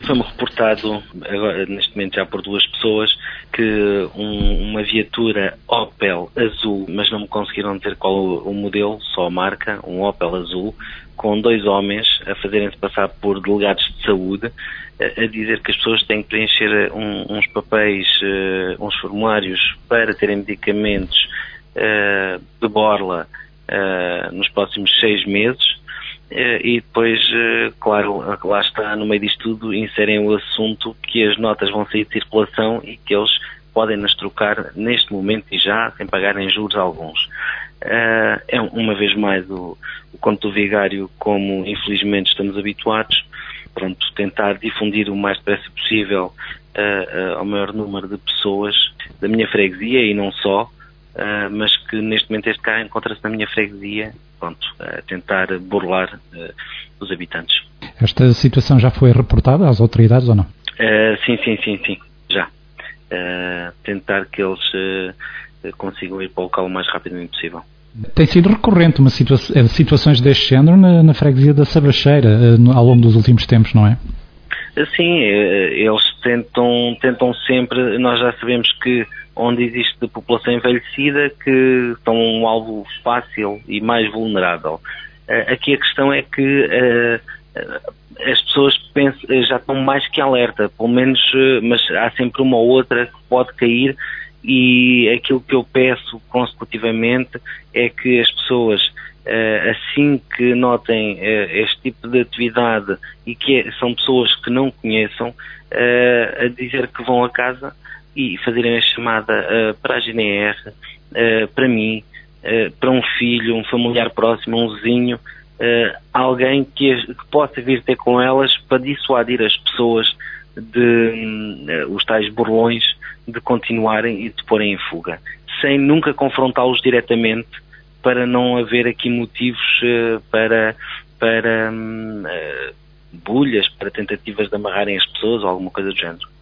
Foi-me reportado, agora, neste momento já por 2 pessoas, que uma viatura Opel azul, mas não me conseguiram dizer qual o modelo, só a marca, um Opel azul, com 2 homens a fazerem-se passar por delegados de saúde, a dizer que as pessoas têm que preencher uns papéis, uns formulários para terem medicamentos de borla nos próximos 6 meses. E depois, claro, lá está, no meio disto tudo, inserem o assunto que as notas vão sair de circulação e que eles podem nos trocar neste momento e já, sem pagarem juros alguns. É uma vez mais o conto do vigário, como infelizmente estamos habituados. Pronto, tentar difundir o mais depressa possível ao maior número de pessoas da minha freguesia e não só, mas que neste momento este carro encontra-se na minha freguesia, pronto, a tentar burlar os habitantes. Esta situação já foi reportada às autoridades ou não? Sim, já. Tentar que eles consigam ir para o local o mais rapidamente possível. Tem sido recorrente situações deste género na freguesia da Sabacheira ao longo dos últimos tempos, não é? Sim, eles tentam sempre. Nós já sabemos que onde existe população envelhecida, que são um alvo fácil e mais vulnerável. Aqui a questão é que as pessoas já estão mais que alerta, pelo menos, mas há sempre uma ou outra que pode cair, e aquilo que eu peço consecutivamente é que as pessoas, assim que notem este tipo de atividade e que são pessoas que não conheçam, a dizer que vão a casa e fazerem a chamada para a GNR, para mim, para um filho, um familiar próximo, um vizinho, alguém que possa vir ter com elas para dissuadir as pessoas os tais burlões de continuarem e de porem em fuga, sem nunca confrontá-los diretamente, para não haver aqui motivos para bulhas, para tentativas de amarrarem as pessoas ou alguma coisa do género.